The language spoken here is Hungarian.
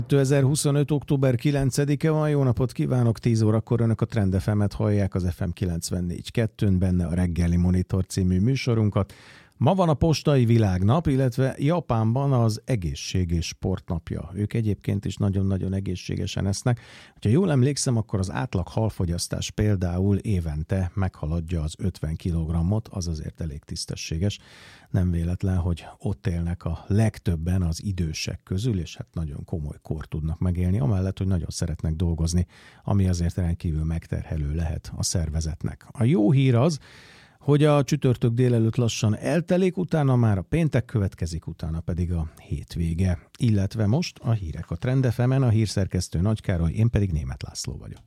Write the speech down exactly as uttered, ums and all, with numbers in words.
kétezer-huszonöt. október kilencedike van, jó napot kívánok, tíz órakor önök a Trend ef emet hallják, az ef em kilencvennégy kettőn, benne a Reggeli Monitor című műsorunkat. Ma van a postai világnap, illetve Japánban az egészség és sportnapja. Ők egyébként is nagyon-nagyon egészségesen esznek. Ha jól emlékszem, akkor az átlag halfogyasztás például évente meghaladja az ötven kilogrammot, az azért elég tisztességes. Nem véletlen, hogy ott élnek a legtöbben az idősek közül, és hát nagyon komoly kort tudnak megélni, amellett, hogy nagyon szeretnek dolgozni, ami azért rendkívül megterhelő lehet a szervezetnek. A jó hír az, hogy a csütörtök délelőtt lassan eltelik, utána már a péntek következik, utána pedig a hétvége. Illetve most a hírek a Trend ef emen, a hírszerkesztő Nagy Károly, én pedig Németh László vagyok.